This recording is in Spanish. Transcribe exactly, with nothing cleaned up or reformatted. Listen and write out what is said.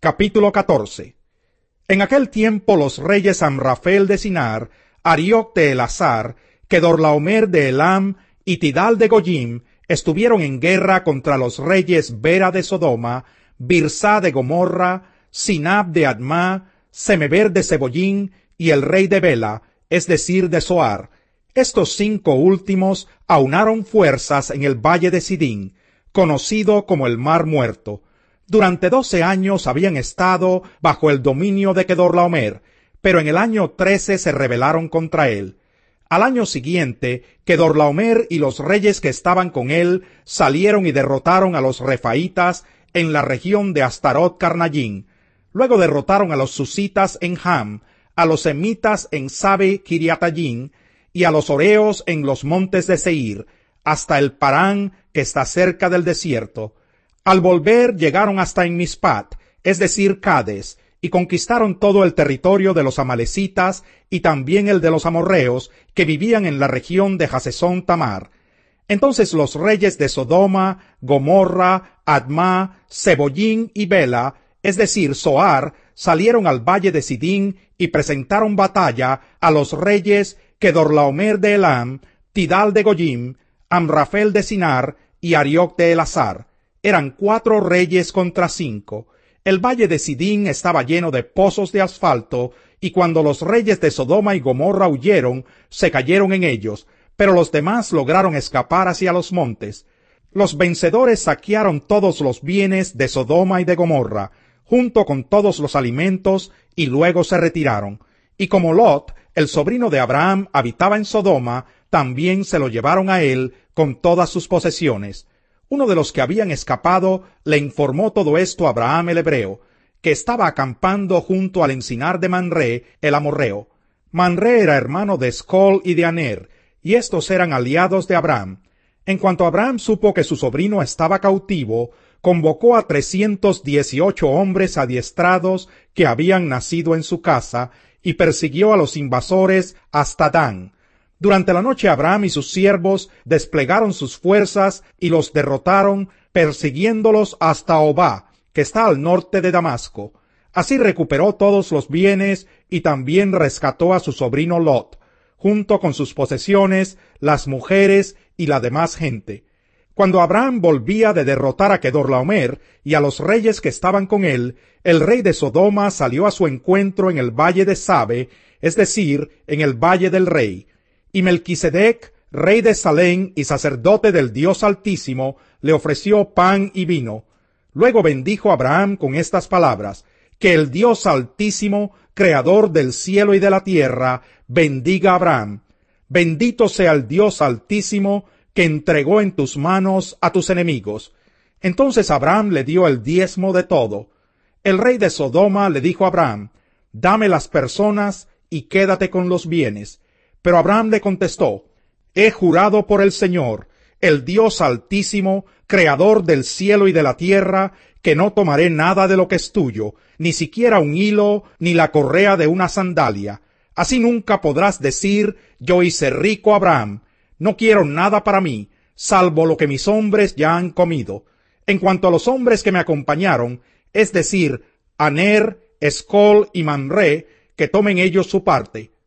Capítulo catorce. En aquel tiempo los reyes Amrafel de Sinar, Arioc de Elazar, Kedorlaomer de Elam y Tidal de Goyim estuvieron en guerra contra los reyes Bera de Sodoma, Birsá de Gomorra, Sinab de Adma, Semeber de Seboyín y el rey de Bela, es decir, de Zoar. Estos cinco últimos aunaron fuerzas en el valle de Sidín, conocido como el Mar Muerto. Durante doce años habían estado bajo el dominio de Kedorlaomer, pero en el año trece se rebelaron contra él. Al año siguiente, Kedorlaomer y los reyes que estaban con él salieron y derrotaron a los refaitas en la región de Astarot Carnayín. Luego derrotaron a los susitas en Ham, a los semitas en Sabe Kiriatayín y a los oreos en los montes de Seir, hasta el Parán que está cerca del desierto. Al volver llegaron hasta en Mispat, es decir, Cades, y conquistaron todo el territorio de los amalecitas y también el de los amorreos que vivían en la región de Hasesón Tamar. Entonces los reyes de Sodoma, Gomorra, Adma, Seboyín y Bela, es decir, Zoar, salieron al valle de Sidín y presentaron batalla a los reyes Kedorlaomer de Elam, Tidal de Goyim, Amrafel de Sinar y Arioc de Elazar. Eran cuatro reyes contra cinco. El valle de Sidín estaba lleno de pozos de asfalto, y cuando los reyes de Sodoma y Gomorra huyeron, se cayeron en ellos, pero los demás lograron escapar hacia los montes. Los vencedores saquearon todos los bienes de Sodoma y de Gomorra, junto con todos los alimentos, y luego se retiraron. Y como Lot, el sobrino de Abraham, habitaba en Sodoma, también se lo llevaron a él con todas sus posesiones. Uno de los que habían escapado le informó todo esto a Abraham el hebreo, que estaba acampando junto al encinar de Manré, el amorreo. Manré era hermano de Escol y de Aner, y estos eran aliados de Abraham. En cuanto Abraham supo que su sobrino estaba cautivo, convocó a trescientos dieciocho hombres adiestrados que habían nacido en su casa, y persiguió a los invasores hasta Dan. Durante la noche Abraham y sus siervos desplegaron sus fuerzas y los derrotaron, persiguiéndolos hasta Obá, que está al norte de Damasco. Así recuperó todos los bienes y también rescató a su sobrino Lot, junto con sus posesiones, las mujeres y la demás gente. Cuando Abraham volvía de derrotar a Kedorlaomer y a los reyes que estaban con él, el rey de Sodoma salió a su encuentro en el valle de Sabe, es decir, en el valle del rey. Y Melquisedec, rey de Salem y sacerdote del Dios Altísimo, le ofreció pan y vino. Luego bendijo a Abraham con estas palabras: que el Dios Altísimo, creador del cielo y de la tierra, bendiga a Abraham. Bendito sea el Dios Altísimo, que entregó en tus manos a tus enemigos. Entonces Abraham le dio el diezmo de todo. El rey de Sodoma le dijo a Abraham: dame las personas y quédate con los bienes. Pero Abraham le contestó: he jurado por el Señor, el Dios Altísimo, creador del cielo y de la tierra, que no tomaré nada de lo que es tuyo, ni siquiera un hilo, ni la correa de una sandalia. Así nunca podrás decir: yo hice rico a Abraham. No quiero nada para mí, salvo lo que mis hombres ya han comido. En cuanto a los hombres que me acompañaron, es decir, Aner, Escol y Manré, que tomen ellos su parte.